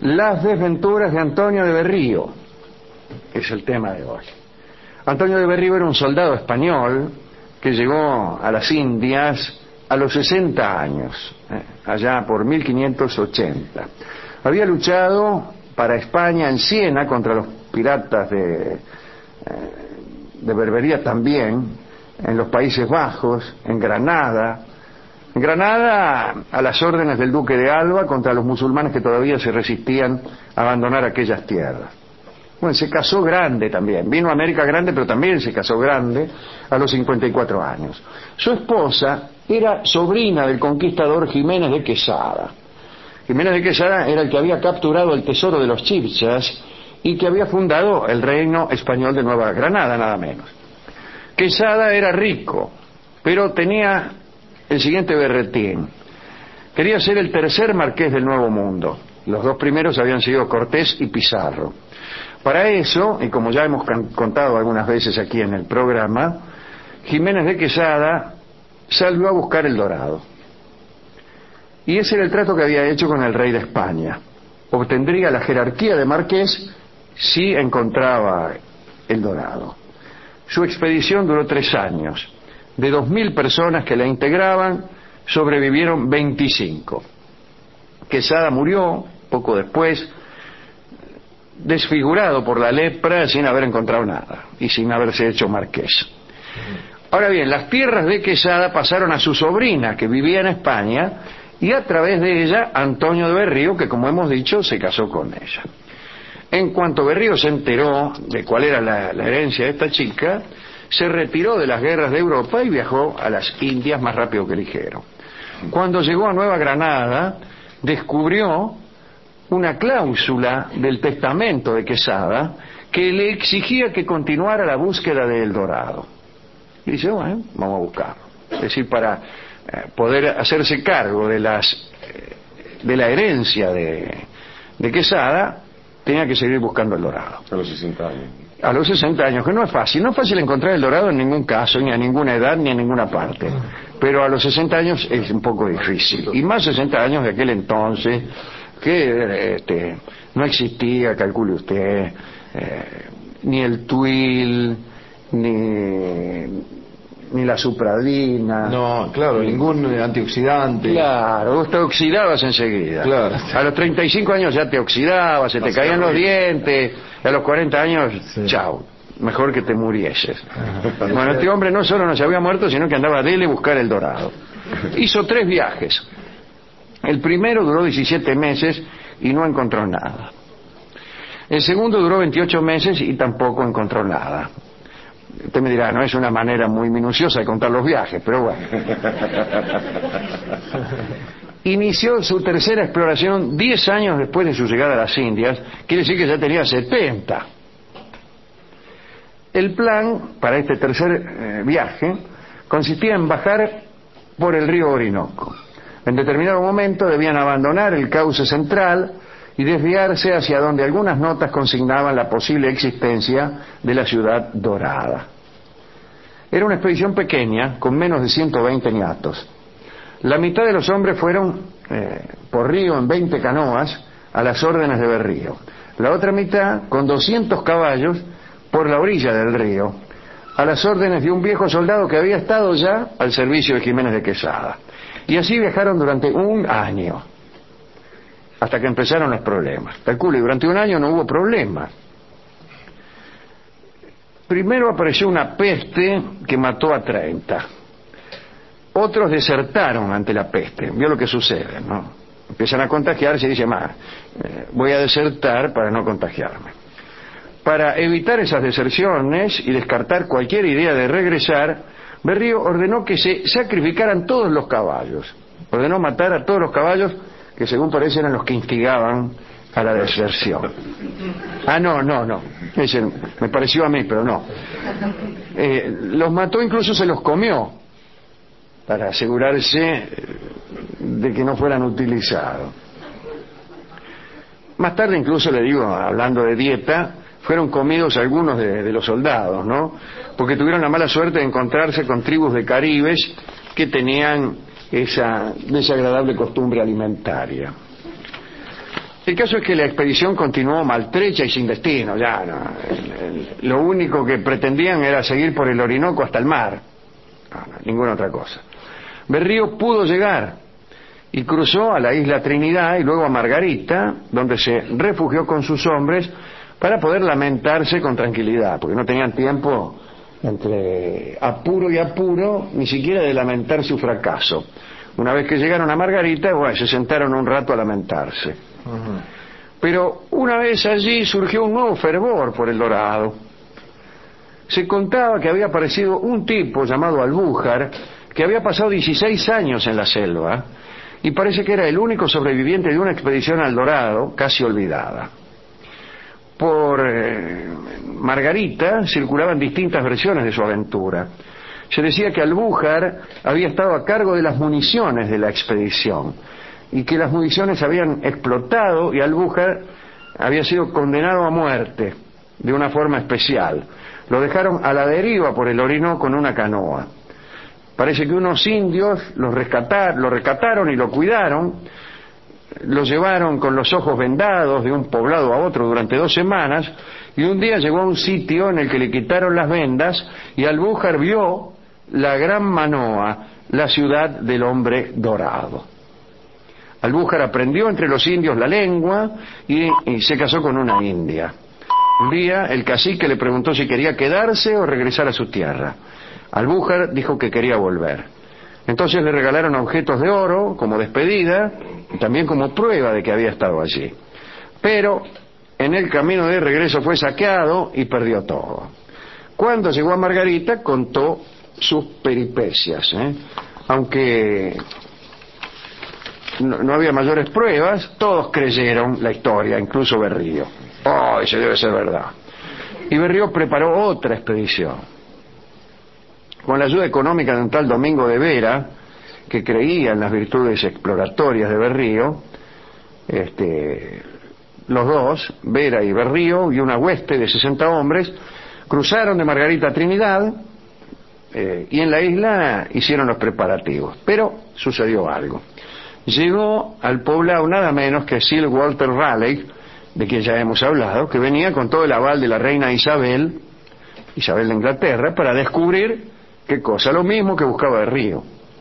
Las desventuras de Antonio de Berrío es el tema de hoy. Antonio de Berrío era un soldado español que llegó a las Indias a los 60 años, allá por 1580. Había luchado para España en Siena contra los piratas de Berbería también, en los Países Bajos, en Granada. En Granada, a las órdenes del duque de Alba contra los musulmanes que todavía se resistían a abandonar aquellas tierras. Bueno, se casó grande también, vino a América grande, pero también se casó grande a los 54 años. Su esposa era sobrina del conquistador Jiménez de Quesada. Jiménez de Quesada era el que había capturado el tesoro de los Chibchas y que había fundado el reino español de Nueva Granada, nada menos. Quesada era rico, pero tenía el siguiente berretín: quería ser el tercer marqués del Nuevo Mundo. Los dos primeros habían sido Cortés y Pizarro. Para eso, y como ya hemos contado algunas veces aquí en el programa, Jiménez de Quesada salió a buscar el dorado. Y ese era el trato que había hecho con el rey de España. Obtendría la jerarquía de marqués si encontraba el dorado. Su expedición duró 3 años. De 2000 personas que la integraban, sobrevivieron 25. Quesada murió poco después, desfigurado por la lepra, sin haber encontrado nada y sin haberse hecho marqués. Ahora bien, las tierras de Quesada pasaron a su sobrina, que vivía en España, y a través de ella Antonio de Berrío, que como hemos dicho se casó con ella. En cuanto Berrío se enteró de cuál era la herencia de esta chica, se retiró de las guerras de Europa y viajó a las Indias más rápido que ligero. Cuando llegó a Nueva Granada, descubrió una cláusula del testamento de Quesada que le exigía que continuara la búsqueda del dorado. Y dice, bueno, vamos a buscarlo. Es decir, para poder hacerse cargo de la herencia de Quesada, tenía que seguir buscando el dorado. A los 60 años. A los 60 años, que no es fácil. No es fácil encontrar el dorado en ningún caso, ni a ninguna edad, ni en ninguna parte. Pero a los 60 años es un poco difícil. Y más 60 años de aquel entonces, que no existía, calcule usted, ni el tuil, ni la supradina. No, claro, ningún antioxidante. Claro, vos te oxidabas enseguida. Claro. A los 35 años ya te oxidabas, se te caían los dientes, y a los 40 años, sí. Chao, mejor que te murieses. Bueno, este hombre no solo no se había muerto, sino que andaba a dele buscar el dorado. Hizo 3 viajes. El primero duró 17 meses y no encontró nada. El segundo duró 28 meses y tampoco encontró nada. Usted me dirá, no es una manera muy minuciosa de contar los viajes, pero bueno. Inició su tercera exploración 10 años después de su llegada a las Indias, quiere decir que ya tenía 70. El plan para este tercer viaje consistía en bajar por el río Orinoco. En determinado momento debían abandonar el cauce central y desviarse hacia donde algunas notas consignaban la posible existencia de la ciudad dorada. Era una expedición pequeña, con menos de 120 niatos. La mitad de los hombres fueron por río en 20 canoas a las órdenes de Berrío. La otra mitad, con 200 caballos, por la orilla del río, a las órdenes de un viejo soldado que había estado ya al servicio de Jiménez de Quesada. Y así viajaron durante 1 año, hasta que empezaron los problemas. Calcule, durante 1 año no hubo problemas. Primero apareció una peste que mató a 30. Otros desertaron ante la peste. Vio lo que sucede, ¿no? Empiezan a contagiarse y dicen, voy a desertar para no contagiarme. Para evitar esas deserciones y descartar cualquier idea de regresar, Berrío ordenó que se sacrificaran todos los caballos. Ordenó matar a todos los caballos que según parece eran los que instigaban a la deserción. No. Ese me pareció a mí, pero no. Los mató, incluso se los comió, para asegurarse de que no fueran utilizados. Más tarde, incluso, le digo, hablando de dieta, fueron comidos algunos de los soldados, ¿no? Porque tuvieron la mala suerte de encontrarse con tribus de caribes que tenían esa desagradable costumbre alimentaria. El caso es que la expedición continuó maltrecha y sin destino, ya no. Lo único que pretendían era seguir por el Orinoco hasta el mar, ninguna otra cosa. Berrío pudo llegar y cruzó a la isla Trinidad y luego a Margarita, donde se refugió con sus hombres para poder lamentarse con tranquilidad, porque no tenían tiempo, entre apuro y apuro, ni siquiera de lamentar su fracaso. Una vez que llegaron a Margarita, bueno, se sentaron un rato a lamentarse. Pero una vez allí surgió un nuevo fervor por el Dorado. Se contaba que había aparecido un tipo llamado Albújar, que había pasado 16 años en la selva, y parece que era el único sobreviviente de una expedición al Dorado, casi olvidada. Por Margarita circulaban distintas versiones de su aventura. Se decía que Albújar había estado a cargo de las municiones de la expedición y que las municiones habían explotado y Albújar había sido condenado a muerte de una forma especial. Lo dejaron a la deriva por el Orinoco con una canoa. Parece que unos indios lo rescataron y lo cuidaron, lo llevaron con los ojos vendados de un poblado a otro durante 2 semanas, y un día llegó a un sitio en el que le quitaron las vendas y Albújar vio la gran Manoa, la ciudad del hombre dorado. Albújar aprendió entre los indios la lengua y se casó con una india. Un día el cacique le preguntó si quería quedarse o regresar a su tierra. Albújar dijo que quería volver. Entonces le regalaron objetos de oro como despedida y también como prueba de que había estado allí. Pero en el camino de regreso fue saqueado y perdió todo. Cuando llegó a Margarita contó sus peripecias, aunque no había mayores pruebas, todos creyeron la historia, incluso Berrío. Oh, eso debe ser verdad. Y Berrío preparó otra expedición. Con la ayuda económica de un tal Domingo de Vera, que creía en las virtudes exploratorias de Berrío, los dos, Vera y Berrío, y una hueste de 60 hombres, cruzaron de Margarita a Trinidad, y en la isla hicieron los preparativos. Pero sucedió algo. Llegó al poblado nada menos que Sir Walter Raleigh, de quien ya hemos hablado, que venía con todo el aval de la reina Isabel de Inglaterra, para descubrir ¿qué cosa? Lo mismo que buscaba Berrío.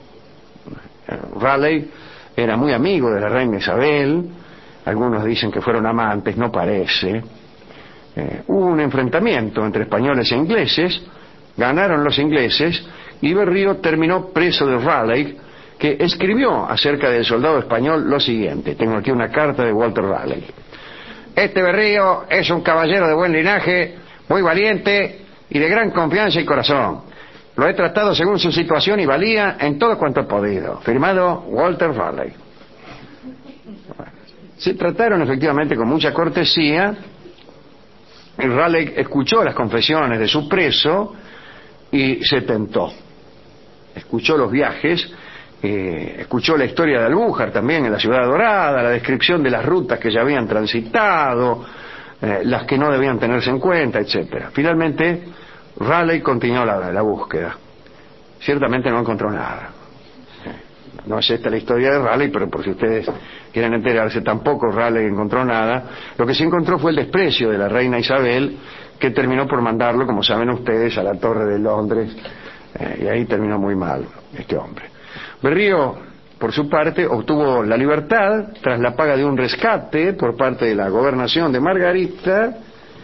Raleigh era muy amigo de la reina Isabel, algunos dicen que fueron amantes, no parece. Hubo un enfrentamiento entre españoles e ingleses, ganaron los ingleses y Berrío terminó preso de Raleigh, que escribió acerca del soldado español lo siguiente. Tengo aquí una carta de Walter Raleigh. Este Berrío es un caballero de buen linaje, muy valiente y de gran confianza y corazón. Lo he tratado según su situación y valía en todo cuanto he podido. Firmado Walter Raleigh. Bueno, se trataron efectivamente con mucha cortesía. Raleigh escuchó las confesiones de su preso y se tentó. Escuchó los viajes, escuchó la historia de Albújar también en la Ciudad Dorada, la descripción de las rutas que ya habían transitado, las que no debían tenerse en cuenta, etcétera. Finalmente Raleigh continuó la búsqueda. Ciertamente no encontró nada. No es esta la historia de Raleigh, pero por si ustedes quieren enterarse, tampoco Raleigh encontró nada. Lo que sí encontró fue el desprecio de la reina Isabel, que terminó por mandarlo, como saben ustedes, a la Torre de Londres, y ahí terminó muy mal este hombre. Berrío, por su parte, obtuvo la libertad tras la paga de un rescate por parte de la gobernación de Margarita,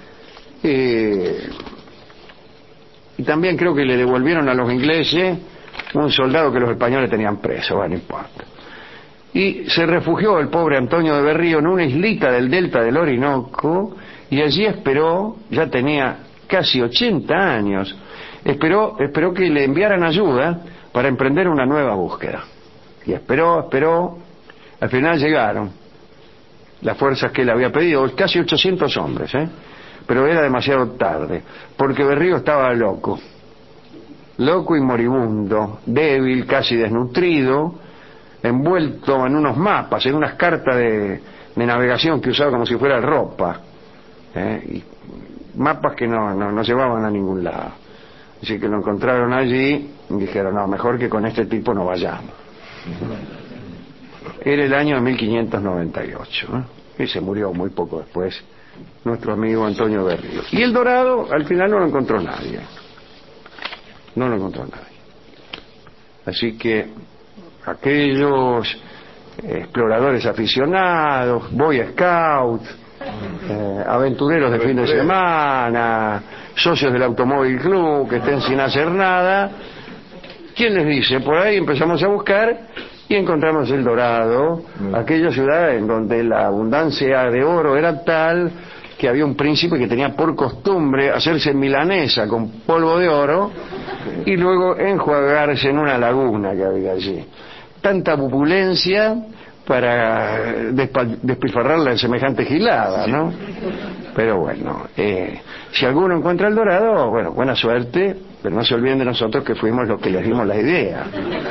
y también creo que le devolvieron a los ingleses un soldado que los españoles tenían preso, bueno, no importa. Y se refugió el pobre Antonio de Berrío en una islita del delta del Orinoco, y allí esperó, ya tenía casi 80 años, esperó que le enviaran ayuda para emprender una nueva búsqueda. Y esperó, al final llegaron las fuerzas que él había pedido, casi 800 hombres, pero era demasiado tarde, porque Berrío estaba loco y moribundo, débil, casi desnutrido, envuelto en unos mapas, en unas cartas de navegación que usaba como si fuera ropa, y mapas que no llevaban a ningún lado. Así que lo encontraron allí y dijeron, no, mejor que con este tipo no vayamos. Era el año de 1598, y se murió muy poco después nuestro amigo Antonio Berrío. Y El Dorado al final no lo encontró nadie. No lo encontró nadie. Así que aquellos exploradores aficionados, Boy Scouts, aventureros de fin de semana, socios del Automóvil Club que estén sin hacer nada, ¿quién les dice? Por ahí empezamos a buscar y encontramos El Dorado, aquella ciudad en donde la abundancia de oro era tal que había un príncipe que tenía por costumbre hacerse milanesa con polvo de oro y luego enjuagarse en una laguna que había allí. Tanta opulencia para despilfarrarla en semejante gilada, ¿no? Pero bueno, si alguno encuentra El Dorado, bueno, buena suerte, pero no se olviden de nosotros que fuimos los que les dimos la idea.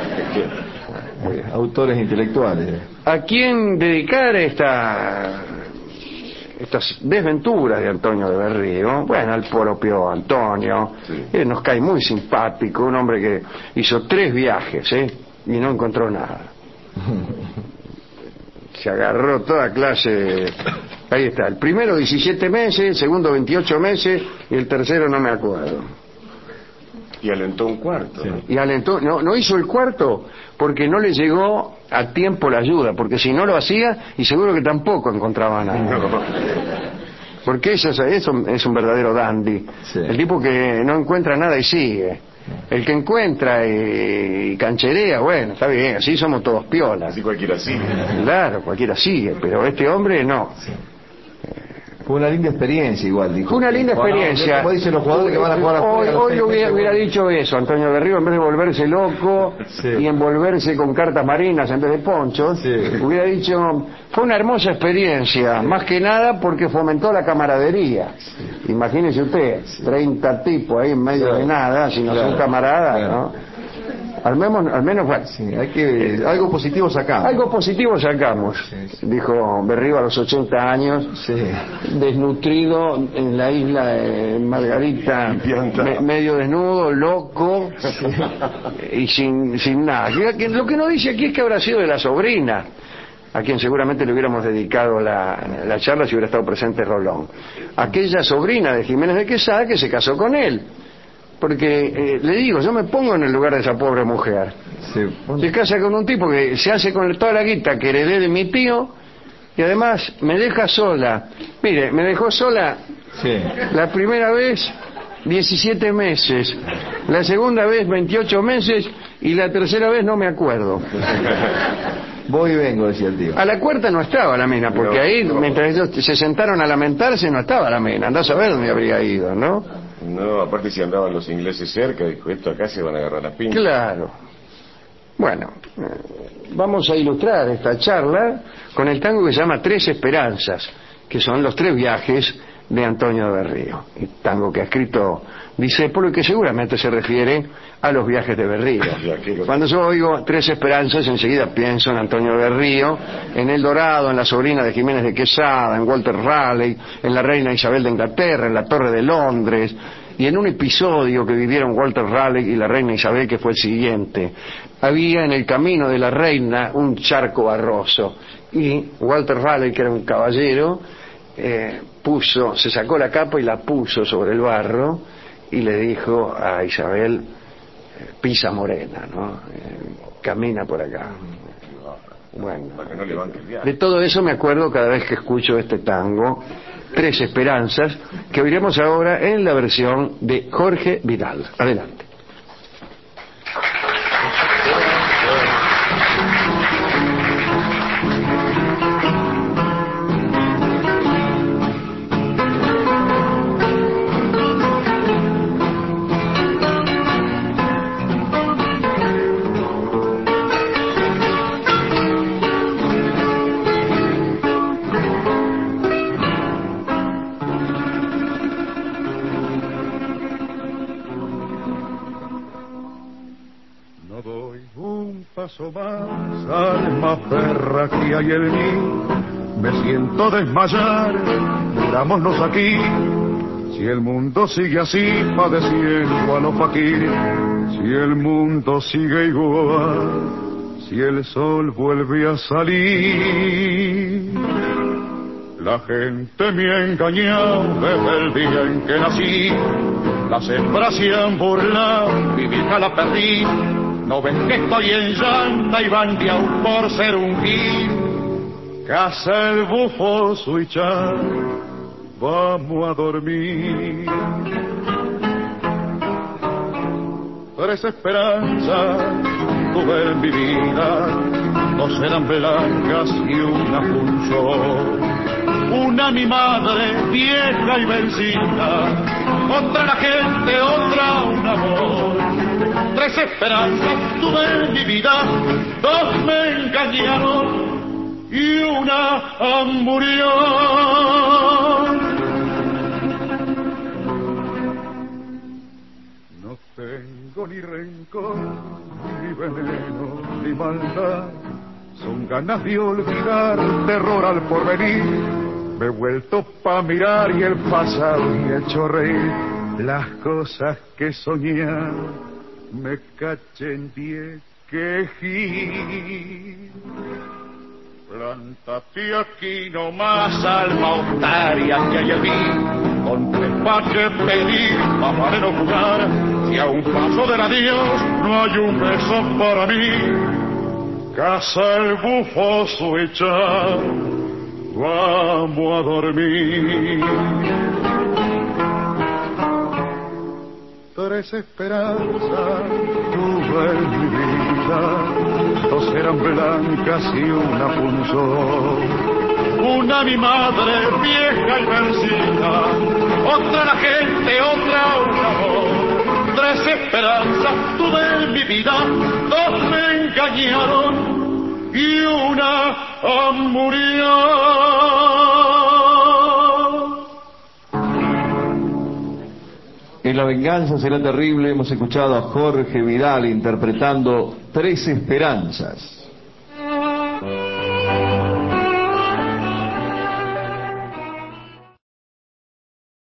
Autores intelectuales. ¿A quién dedicar estas desventuras de Antonio de Berrío? Bueno, al propio Antonio, sí. Nos cae muy simpático, un hombre que hizo 3 viajes, y no encontró nada. Se agarró toda clase ahí está, el primero 17 meses, el segundo 28 meses y el tercero no me acuerdo. Y alentó un cuarto, sí. Y alentó, no hizo el cuarto porque no le llegó a tiempo la ayuda, porque si no lo hacía y seguro que tampoco encontraba nada. No. Porque eso es un verdadero dandy, sí. El tipo que no encuentra nada y sigue. El que encuentra y cancherea, bueno, está bien, así somos todos piolas. Así cualquiera sigue. Claro, cualquiera sigue, pero este hombre no. Sí. Fue una linda experiencia igual, dijo. Fue una linda experiencia. Como dicen los jugadores que van a jugar afuera. Hoy hubiera dicho eso, Antonio Berrío, en vez de volverse loco, sí, y envolverse con cartas marinas en vez de ponchos, sí, hubiera dicho, fue una hermosa experiencia, más que nada porque fomentó la camaradería. Sí. Imagínese usted, 30 tipos ahí en medio, claro, de nada, si no, claro, son camaradas, claro, ¿no? Al menos bueno, sí, hay que algo positivo sacamos. Algo positivo sacamos, sí, sí. Dijo Berrío a los 80 años, sí, desnutrido en la isla de Margarita, medio desnudo, loco, sí, y sin nada. Lo que no dice aquí es que habrá sido de la sobrina, a quien seguramente le hubiéramos dedicado la charla si hubiera estado presente Rolón. Aquella sobrina de Jiménez de Quesada que se casó con él. Porque, le digo, yo me pongo en el lugar de esa pobre mujer. Sí. Se casa con un tipo que se hace con toda la guita que heredé de mi tío y además me deja sola. Mire, me dejó sola, sí, la primera vez 17 meses, la segunda vez 28 meses y la tercera vez no me acuerdo. Voy y vengo, decía el tío. A la cuarta no estaba la mina, porque ahí, mientras ellos se sentaron a lamentarse, no estaba la mina. Andá a saber dónde habría ido, ¿no? No, aparte si andaban los ingleses cerca, dijo, esto acá se van a agarrar las piñas. Claro. Bueno, vamos a ilustrar esta charla con el tango que se llama Tres Esperanzas, que son los 3 viajes de Antonio de Berrío. El tango que ha escrito Discépolo y que seguramente se refiere a los viajes de Berrío. Cuando yo oigo 3 Esperanzas, enseguida pienso en Antonio de Berrío, en El Dorado, en la sobrina de Jiménez de Quesada, en Walter Raleigh, en la reina Isabel de Inglaterra, en la Torre de Londres, y en un episodio que vivieron Walter Raleigh y la reina Isabel que fue el siguiente. Había en el camino de la reina un charco barroso y Walter Raleigh, que era un caballero, se sacó la capa y la puso sobre el barro y le dijo a Isabel, pisa morena, ¿no? Camina por acá. Bueno, de todo eso me acuerdo cada vez que escucho este tango, Tres Esperanzas, que oiremos ahora en la versión de Jorge Vidal. Adelante. Más, alma perra que hay en mí, me siento desmayar, murámonos aquí. Si el mundo sigue así, padeciendo a los faquires, si el mundo sigue igual, si el sol vuelve a salir, La gente me ha engañado desde el día en que nací. Las hembras se han burlado, mi vieja la perdí. No ven que estoy en llanta y bandeado por ser un gil. Casa el bufo suichar, vamos a dormir. Tres esperanzas tuve en mi vida, dos eran blancas y una punzó. Una mi madre, vieja y vencida, otra la gente, otra un amor. Tres esperanzas tuve en mi vida, dos me engañaron y una murió. No tengo ni rencor, ni veneno, ni maldad. Son ganas de olvidar, terror al porvenir. Me he vuelto pa' mirar y el pasado me ha hecho reír. Las cosas que soñé me caché en pie quejí. Plántate aquí nomás, alma otaria que hay en mí. Con tres pa' que pedir, pa' no jugar. Si a un paso del adiós no hay un beso para mí. Casa el bufo suichar, vamos a dormir. Tres esperanzas tuve en mi vida, dos eran blancas y una punzó. Una mi madre, vieja y vencida, otra la gente, otra un amor. Tres esperanzas tuve en mi vida, dos me engañaron y una murió. En La venganza será terrible hemos escuchado a Jorge Vidal interpretando Tres esperanzas.